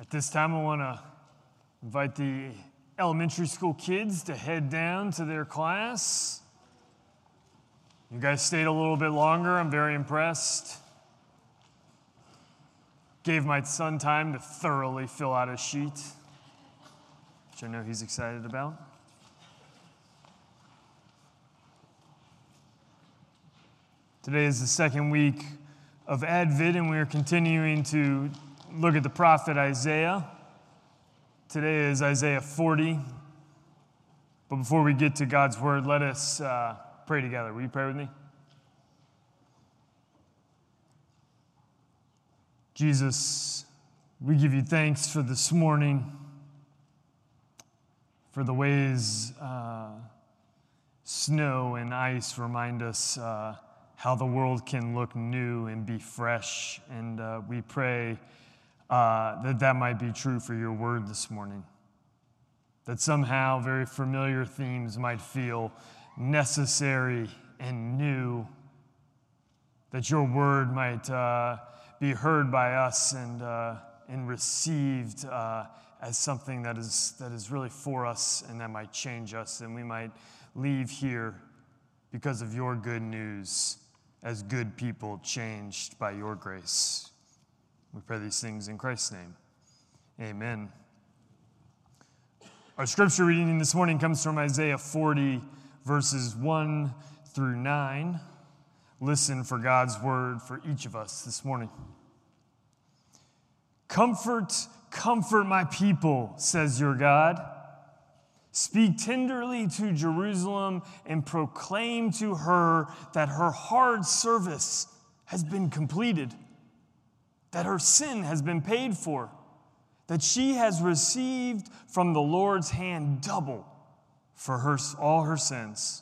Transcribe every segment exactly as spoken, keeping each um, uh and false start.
At this time, I want to invite the elementary school kids to head down to their class. You guys stayed a little bit longer. I'm very impressed. Gave my son time to thoroughly fill out a sheet, which I know he's excited about. Today is the second week of Advent, and we are continuing to look at the prophet Isaiah. Today is Isaiah forty. But before we get to God's word, let us uh, pray together. Will you pray with me? Jesus, we give you thanks for this morning, for the ways uh, snow and ice remind us uh, how the world can look new and be fresh. And uh, we pray uh, that that might be true for your word this morning. That somehow very familiar themes might feel necessary and new. That your word might uh, be heard by us and, uh, and received uh, as something that is, that is really for us and that might change us. And we might leave here because of your good news as good people changed by your grace. We pray these things in Christ's name. Amen. Our scripture reading this morning comes from Isaiah forty, verses one through nine. Listen for God's word for each of us this morning. Comfort, comfort my people, says your God. Speak tenderly to Jerusalem and proclaim to her that her hard service has been completed, that her sin has been paid for, that she has received from the Lord's hand double for her, all her sins.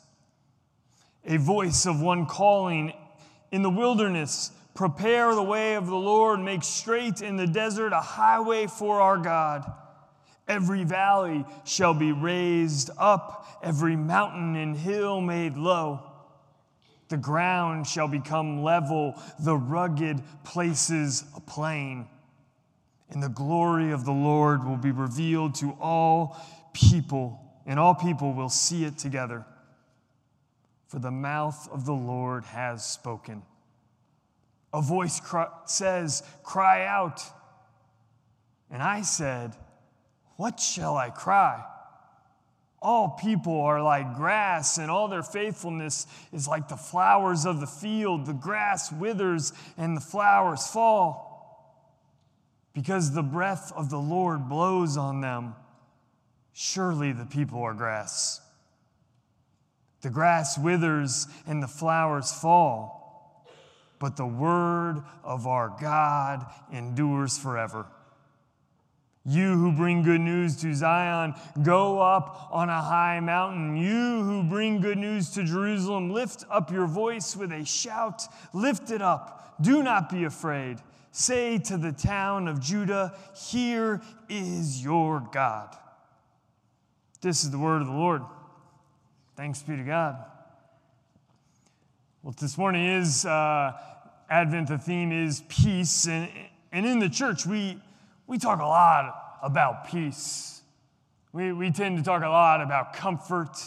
A voice of one calling in the wilderness, prepare the way of the Lord, make straight in the desert a highway for our God. Every valley shall be raised up, every mountain and hill made low. The ground shall become level, the rugged places a plain. And the glory of the Lord will be revealed to all people, and all people will see it together. For the mouth of the Lord has spoken. A voice cry, says, cry out. And I said, what shall I cry? All people are like grass, and all their faithfulness is like the flowers of the field. The grass withers and the flowers fall, because the breath of the Lord blows on them. Surely the people are grass. The grass withers and the flowers fall, but the word of our God endures forever. You who bring good news to Zion, go up on a high mountain. You who bring good news to Jerusalem, lift up your voice with a shout. Lift it up. Do not be afraid. Say to the town of Judah, here is your God. This is the word of the Lord. Thanks be to God. Well, this morning is uh, Advent. The theme is peace. And, and in the church, we, we talk a lot about peace. We, we tend to talk a lot about comfort.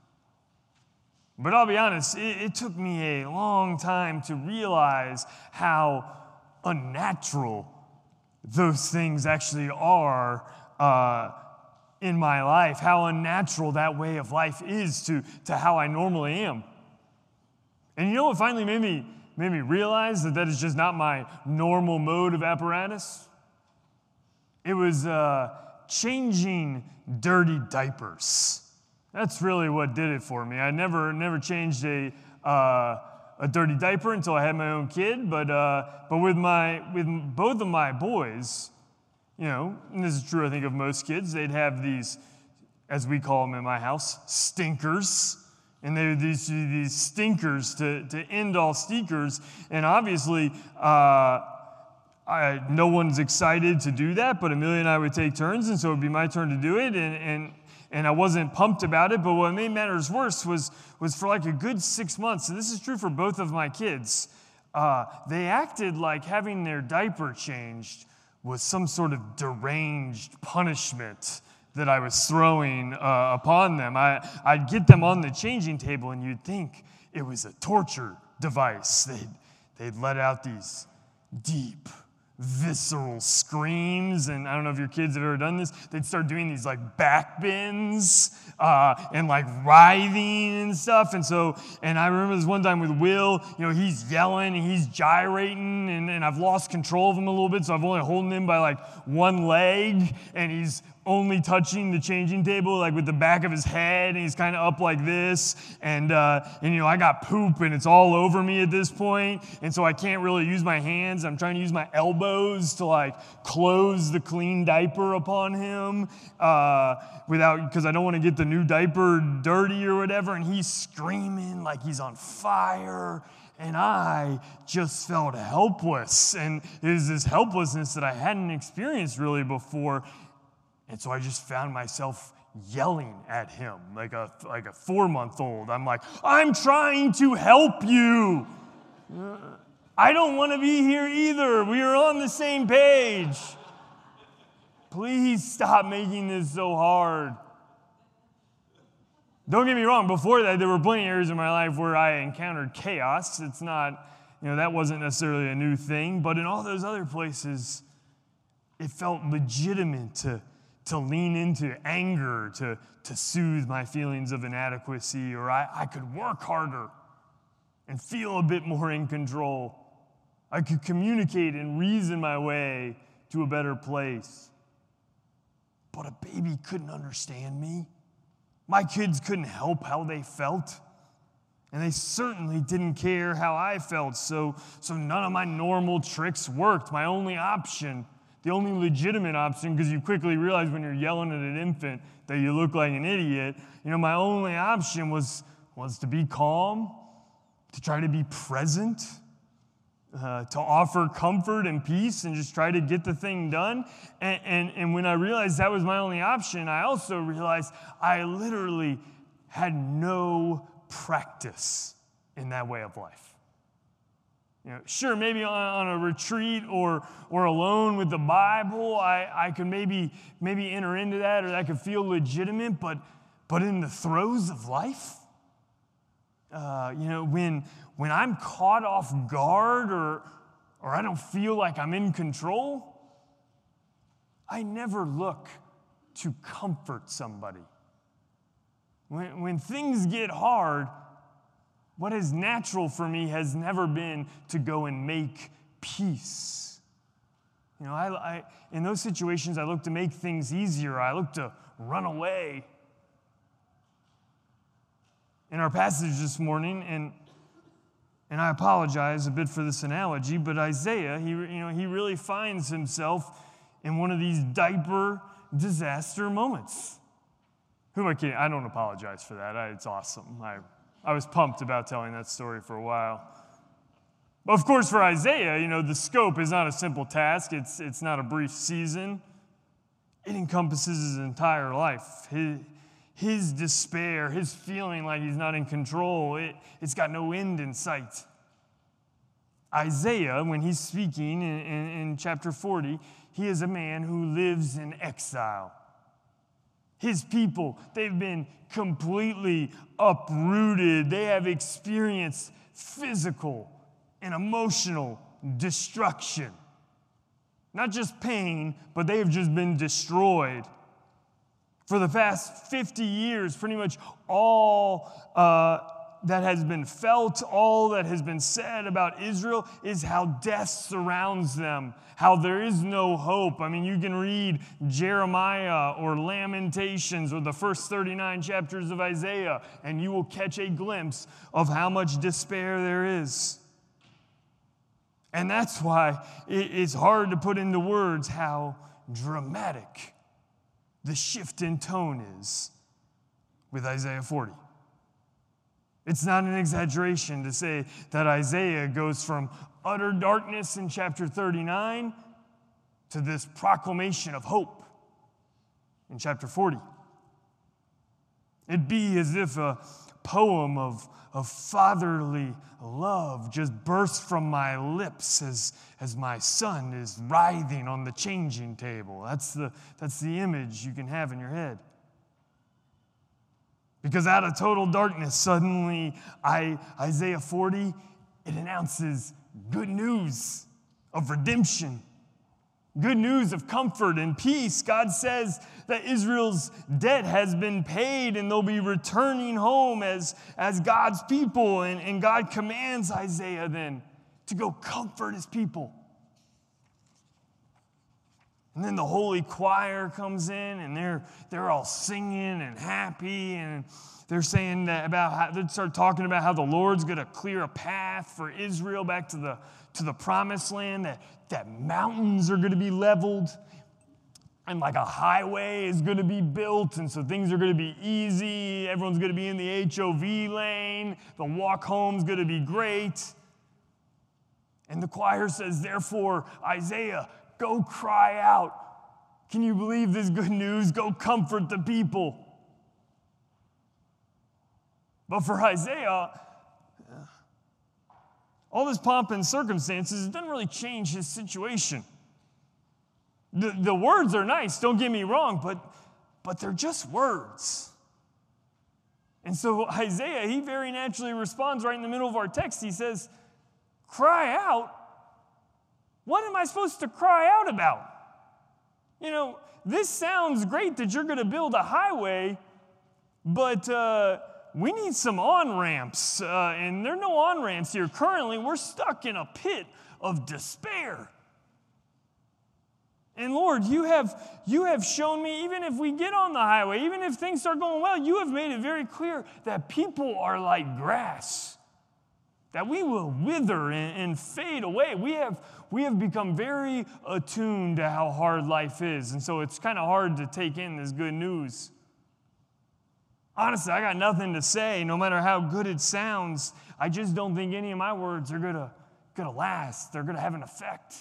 But I'll be honest, it, it took me a long time to realize how unnatural those things actually are uh, in my life, how unnatural that way of life is to, to how I normally am. And you know what finally made me, made me realize that that is just not my normal mode of apparatus? It was uh, changing dirty diapers. That's really what did it for me. I never never changed a uh, a dirty diaper until I had my own kid, but uh, but with my with both of my boys, you know, and this is true, I think, of most kids, they'd have these, as we call them in my house, stinkers. And they would these these stinkers to, to end all stinkers. And obviously, uh, I, no one's excited to do that, but Amelia and I would take turns, and so it would be my turn to do it. And and and I wasn't pumped about it, but what made matters worse was, was for like a good six months, and this is true for both of my kids, uh, they acted like having their diaper changed was some sort of deranged punishment that I was throwing uh, upon them. I, I'd get them on the changing table, and you'd think it was a torture device. They'd, they'd let out these deep, visceral screams, and I don't know if your kids have ever done this. They'd start doing these like back bends uh, and like writhing and stuff. And so, and I remember this one time with Will. You know, he's yelling and he's gyrating, and, and I've lost control of him a little bit. So I've only holding him by like one leg, and he's only touching the changing table like with the back of his head, and he's kind of up like this, and uh, and you know I got poop and it's all over me at this point, and so I can't really use my hands. I'm trying to use my elbows to like close the clean diaper upon him uh, without because I don't want to get the new diaper dirty or whatever, and he's screaming like he's on fire. And I just felt helpless, and it was this helplessness that I hadn't experienced really before. And so I just found myself yelling at him like a like a four-month-old. I'm like, I'm trying to help you. I don't want to be here either. We are on the same page. Please stop making this so hard. Don't get me wrong, before that, there were plenty of areas in my life where I encountered chaos. It's not, you know, that wasn't necessarily a new thing. But in all those other places, it felt legitimate to to lean into anger, to, to soothe my feelings of inadequacy, or I, I could work harder and feel a bit more in control. I could communicate and reason my way to a better place. But a baby couldn't understand me. My kids couldn't help how they felt. And they certainly didn't care how I felt, so, so none of my normal tricks worked. My only option The only legitimate option, because you quickly realize when you're yelling at an infant that you look like an idiot, you know, my only option was, was to be calm, to try to be present, uh, to offer comfort and peace and just try to get the thing done. And, and, and when I realized that was my only option, I also realized I literally had no practice in that way of life. You know, sure, maybe on, on a retreat or or alone with the Bible, I, I could maybe maybe enter into that, or that could feel legitimate. But but in the throes of life, uh, you know, when when I'm caught off guard or or I don't feel like I'm in control, I never look to comfort somebody. When when things get hard, what is natural for me has never been to go and make peace. You know, I, I, in those situations, I look to make things easier. I look to run away. In our passage this morning, and and I apologize a bit for this analogy, but Isaiah, he you know he really finds himself in one of these diaper disaster moments. Who am I kidding? I don't apologize for that. I, it's awesome. I. I was pumped about telling that story for a while. But of course, for Isaiah, you know, the scope is not a simple task. It's, it's not a brief season. It encompasses his entire life. His, his despair, his feeling like he's not in control, it, it's got no end in sight. Isaiah, when he's speaking in, in, in chapter forty, he is a man who lives in exile. His people, they've been completely uprooted. They have experienced physical and emotional destruction. Not just pain, but they have just been destroyed. For the past fifty years, pretty much all uh, that has been felt, all that has been said about Israel is how death surrounds them, how there is no hope. I mean, you can read Jeremiah or Lamentations or the first thirty-nine chapters of Isaiah, and you will catch a glimpse of how much despair there is. And that's why it's hard to put into words how dramatic the shift in tone is with Isaiah forty. It's not an exaggeration to say that Isaiah goes from utter darkness in chapter thirty-nine to this proclamation of hope in chapter forty. It'd be as if a, poem of, of fatherly love just bursts from my lips as, as my son is writhing on the changing table. That's the, that's the image you can have in your head. Because out of total darkness, suddenly, I, Isaiah forty, it announces good news of redemption. Good news of comfort and peace. God says that Israel's debt has been paid and they'll be returning home as, as God's people. And, and God commands Isaiah then to go comfort his people. And then the holy choir comes in and they're, they're all singing and happy. And they're saying that about how, they start talking about how the Lord's going to clear a path for Israel back to the, to the promised land, that, that mountains are going to be leveled, and like a highway is going to be built, and so things are going to be easy. Everyone's going to be in the H O V lane. The walk home's going to be great. And the choir says, therefore, Isaiah, go cry out. Can you believe this good news? Go comfort the people. But for Isaiah, all this pomp and circumstances, it doesn't really change his situation. The, the words are nice, don't get me wrong, but, but they're just words. And so Isaiah, he very naturally responds right in the middle of our text. He says, cry out? What am I supposed to cry out about? You know, this sounds great that you're going to build a highway, but uh, we need some on-ramps, uh, and there are no on-ramps here. Currently, we're stuck in a pit of despair. And Lord, you have, you have shown me, even if we get on the highway, even if things start going well, you have made it very clear that people are like grass, that we will wither and, and fade away. We have, we have become very attuned to how hard life is, and so it's kind of hard to take in this good news. Honestly, I got nothing to say, no matter how good it sounds. I just don't think any of my words are gonna, gonna last. They're gonna have an effect.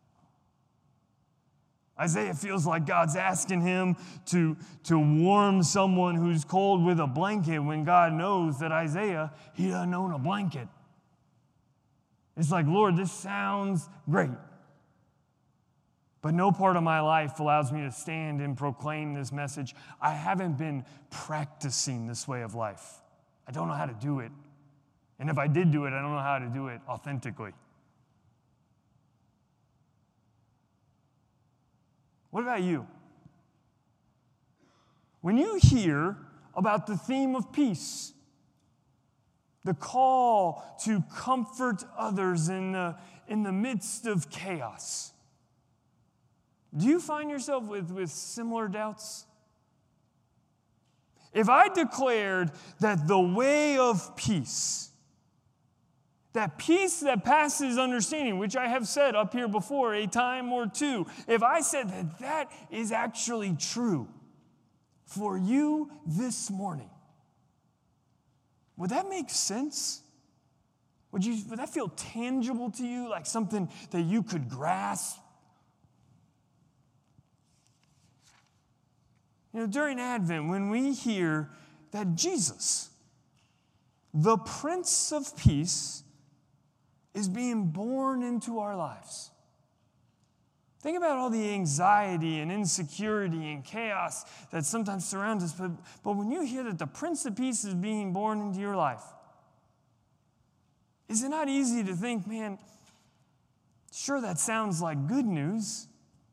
Isaiah feels like God's asking him to, to warm someone who's cold with a blanket when God knows that Isaiah, he doesn't own a blanket. It's like, Lord, this sounds great. But no part of my life allows me to stand and proclaim this message. I haven't been practicing this way of life. I don't know how to do it. And if I did do it, I don't know how to do it authentically. What about you? When you hear about the theme of peace, the call to comfort others in the, in the midst of chaos, do you find yourself with, with similar doubts? If I declared that the way of peace, that peace that passes understanding, which I have said up here before a time or two, if I said that that is actually true for you this morning, would that make sense? Would you, would that feel tangible to you, like something that you could grasp? You know, during Advent, when we hear that Jesus, the Prince of Peace, is being born into our lives. Think about all the anxiety and insecurity and chaos that sometimes surrounds us. But, but when you hear that the Prince of Peace is being born into your life, is it not easy to think, man, sure, that sounds like good news,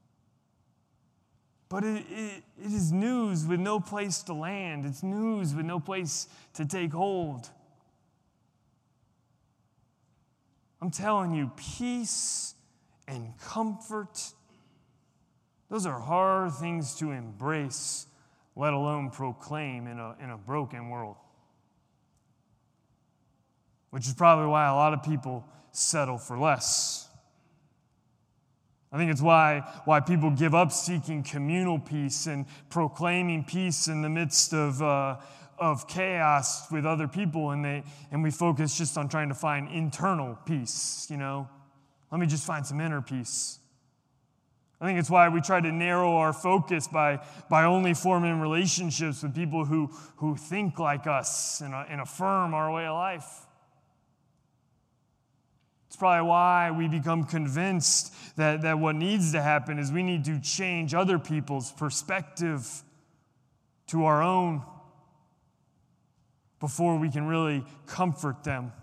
but it, it, it is news with no place to land. It's news with no place to take hold. I'm telling you, peace and comfort, those are hard things to embrace, let alone proclaim in a, in a broken world. Which is probably why a lot of people settle for less. I think it's why, why people give up seeking communal peace and proclaiming peace in the midst of, uh, of chaos with other people, and, they, and we focus just on trying to find internal peace, you know. Let me just find some inner peace. I think it's why we try to narrow our focus by, by only forming relationships with people who, who think like us and, and affirm our way of life. It's probably why we become convinced that, that what needs to happen is we need to change other people's perspective to our own before we can really comfort them.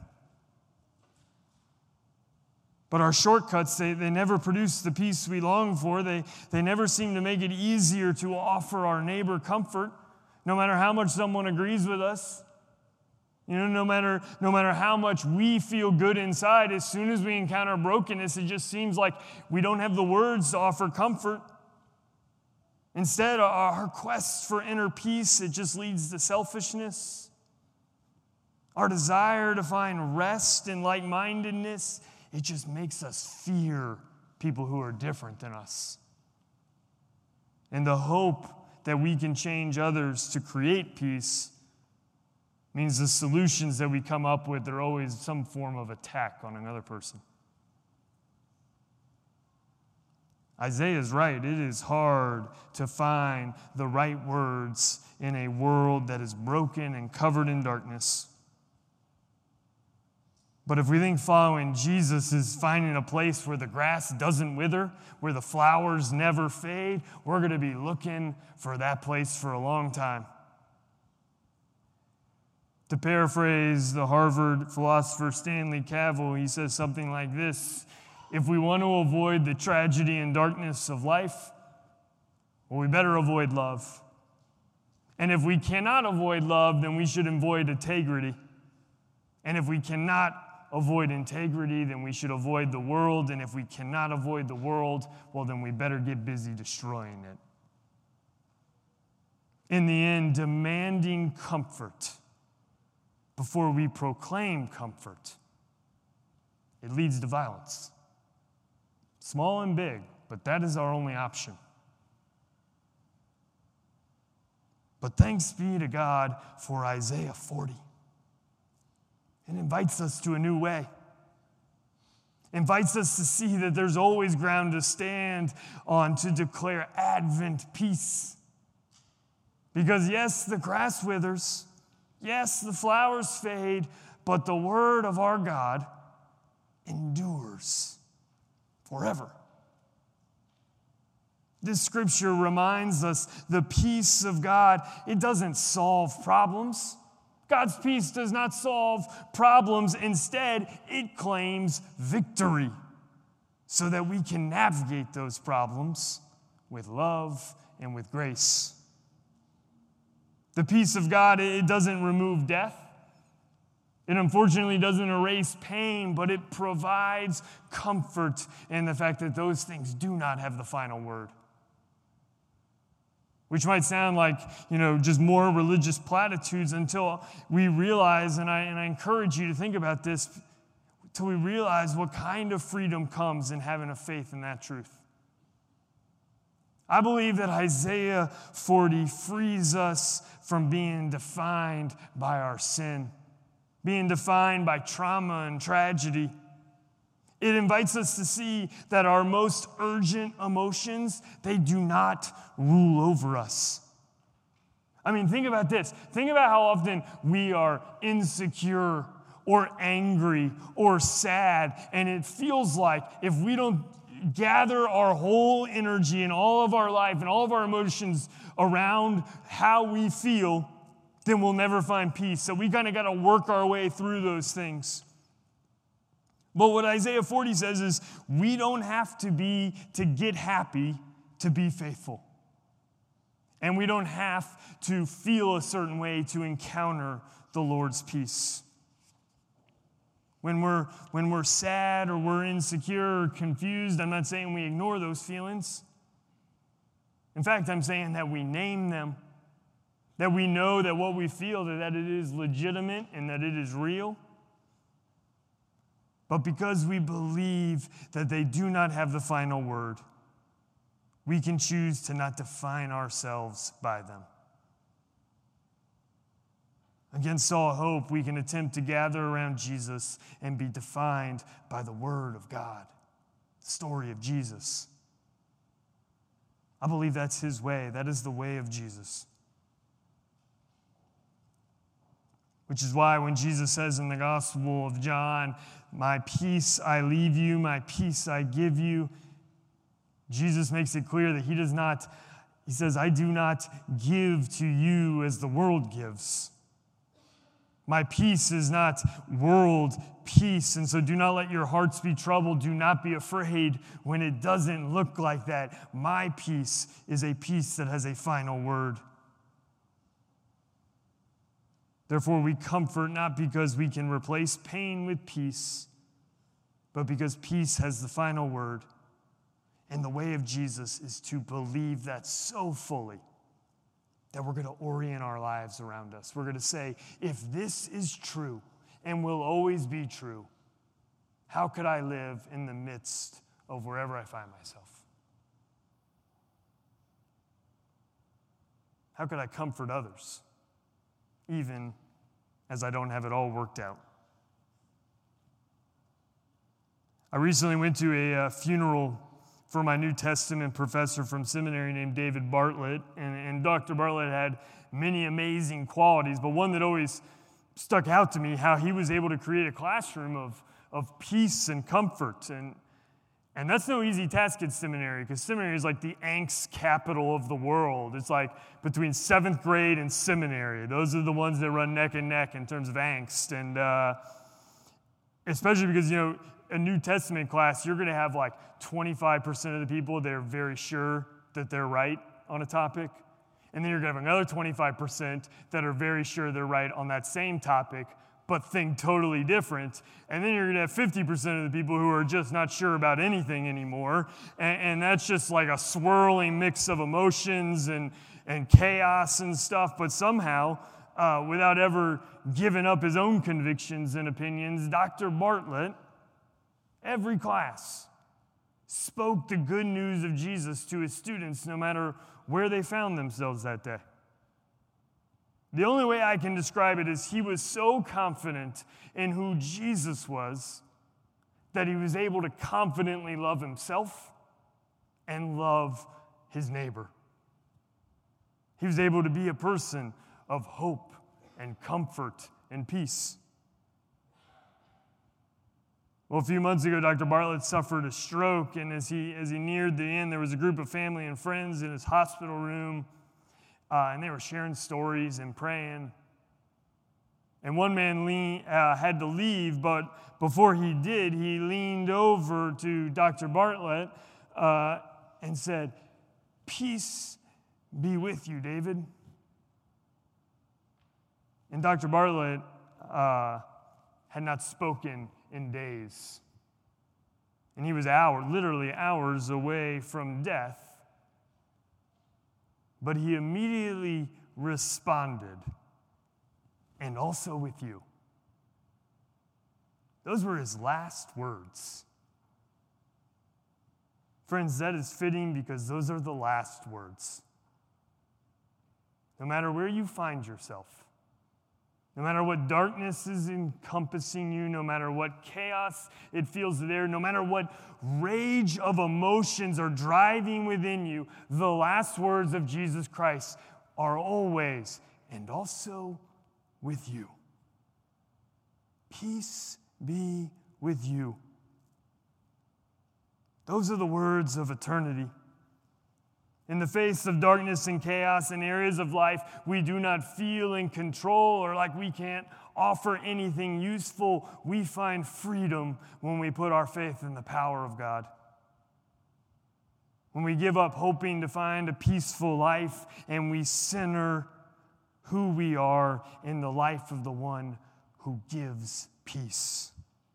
But our shortcuts, they, they never produce the peace we long for. They, they never seem to make it easier to offer our neighbor comfort, no matter how much someone agrees with us. You know, no matter, no matter how much we feel good inside, as soon as we encounter brokenness, it just seems like we don't have the words to offer comfort. Instead, our quest for inner peace, it just leads to selfishness. Our desire to find rest and like-mindedness, it just makes us fear people who are different than us. And the hope that we can change others to create peace means the solutions that we come up with are always some form of attack on another person. Isaiah's right. It is hard to find the right words in a world that is broken and covered in darkness. But if we think following Jesus is finding a place where the grass doesn't wither, where the flowers never fade, we're going to be looking for that place for a long time. To paraphrase the Harvard philosopher Stanley Cavell, he says something like this: if we want to avoid the tragedy and darkness of life, well, we better avoid love. And if we cannot avoid love, then we should avoid integrity. And if we cannot avoid integrity, then we should avoid the world. And if we cannot avoid the world, well, then we better get busy destroying it. In the end, demanding comfort before we proclaim comfort, it leads to violence. Small and big, but that is our only option. But thanks be to God for Isaiah forty. It invites us to a new way. Invites us to see that there's always ground to stand on to declare Advent peace. Because yes, the grass withers. Yes, the flowers fade. But the word of our God endures forever. This scripture reminds us the peace of God, it doesn't solve problems. God's peace does not solve problems. Instead, it claims victory so that we can navigate those problems with love and with grace. The peace of God, it doesn't remove death. It unfortunately doesn't erase pain, but it provides comfort in the fact that those things do not have the final word. Which might sound like, you know, just more religious platitudes until we realize, and I, and I encourage you to think about this, until we realize what kind of freedom comes in having a faith in that truth. I believe that Isaiah forty frees us from being defined by our sin, being defined by trauma and tragedy. It invites us to see that our most urgent emotions, they do not rule over us. I mean, think about this. Think about how often we are insecure or angry or sad, and it feels like if we don't gather our whole energy and all of our life and all of our emotions around how we feel, then we'll never find peace. So we kind of got to work our way through those things. But what Isaiah forty says is we don't have to be, to get happy, to be faithful. And we don't have to feel a certain way to encounter the Lord's peace. When we're, when we're sad or we're insecure or confused, I'm not saying we ignore those feelings. In fact, I'm saying that we name them, that we know that what we feel, that it is legitimate and that it is real. But because we believe that they do not have the final word, we can choose to not define ourselves by them. Against all hope, we can attempt to gather around Jesus and be defined by the word of God, the story of Jesus. I believe that's his way. That is the way of Jesus. Which is why when Jesus says in the Gospel of John, my peace I leave you, my peace I give you, Jesus makes it clear that he does not, he says, I do not give to you as the world gives. My peace is not world peace, and so do not let your hearts be troubled. Do not be afraid when it doesn't look like that. My peace is a peace that has a final word. Therefore, we comfort not because we can replace pain with peace, but because peace has the final word. And the way of Jesus is to believe that so fully that we're going to orient our lives around us. We're going to say, if this is true and will always be true, how could I live in the midst of wherever I find myself? How could I comfort others, even as I don't have it all worked out? I recently went to a uh, funeral for my New Testament professor from seminary named David Bartlett, and, and Doctor Bartlett had many amazing qualities, but one that always stuck out to me, how he was able to create a classroom of, of peace and comfort. And, and that's no easy task at seminary, because seminary is like the angst capital of the world. It's like between seventh grade and seminary. Those are the ones that run neck and neck in terms of angst. And uh, especially because, you know, a New Testament class, you're going to have like twenty-five percent of the people that are very sure that they're right on a topic. And then you're going to have another twenty-five percent that are very sure they're right on that same topic, but think totally different. And then you're going to have fifty percent of the people who are just not sure about anything anymore. And, and that's just like a swirling mix of emotions and, and chaos and stuff. But somehow, uh, without ever giving up his own convictions and opinions, Doctor Bartlett, every class, spoke the good news of Jesus to his students no matter where they found themselves that day. The only way I can describe it is he was so confident in who Jesus was that he was able to confidently love himself and love his neighbor. He was able to be a person of hope and comfort and peace. Well, a few months ago, Doctor Bartlett suffered a stroke, and as he as he neared the end, there was a group of family and friends in his hospital room, uh, and they were sharing stories and praying. And one man lean, uh, had to leave, but before he did, he leaned over to Doctor Bartlett uh, and said, "Peace be with you, David." And Doctor Bartlett uh, had not spoken in days. And he was hour, literally hours away from death. But he immediately responded, "And also with you." Those were his last words. Friends, that is fitting because those are the last words. No matter where you find yourself, no matter what darkness is encompassing you, no matter what chaos it feels there, no matter what rage of emotions are driving within you, the last words of Jesus Christ are always, "And also with you." Peace be with you. Those are the words of eternity. In the face of darkness and chaos in areas of life we do not feel in control or like we can't offer anything useful, we find freedom when we put our faith in the power of God. When we give up hoping to find a peaceful life and we center who we are in the life of the one who gives peace.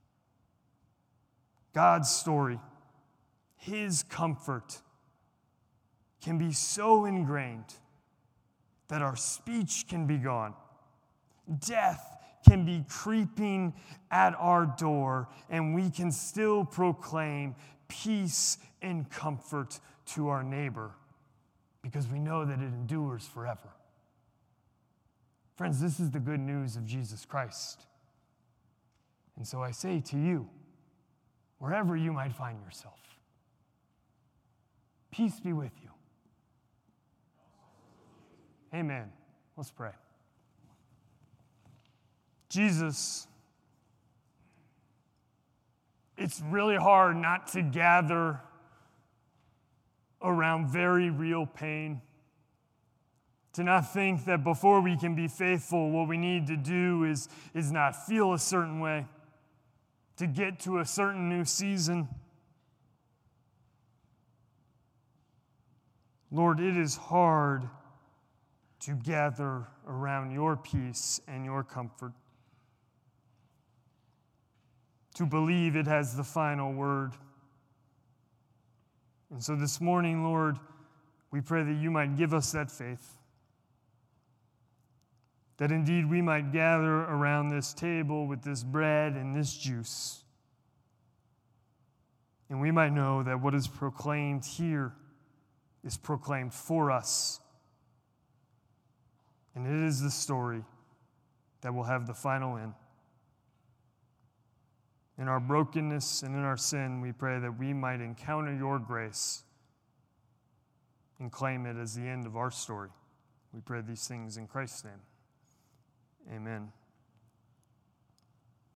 God's story, his comfort, can be so ingrained that our speech can be gone. Death can be creeping at our door, and we can still proclaim peace and comfort to our neighbor because we know that it endures forever. Friends, this is the good news of Jesus Christ. And so I say to you, wherever you might find yourself, peace be with you. Amen. Let's pray. Jesus, it's really hard not to gather around very real pain, to not think that before we can be faithful, what we need to do is, is not feel a certain way, to get to a certain new season. Lord, it is hard to gather around your peace and your comfort, to believe it has the final word. And so this morning, Lord, we pray that you might give us that faith, that indeed we might gather around this table with this bread and this juice, and we might know that what is proclaimed here is proclaimed for us, and it is the story that will have the final end. In our brokenness and in our sin, we pray that we might encounter your grace and claim it as the end of our story. We pray these things in Christ's name. Amen.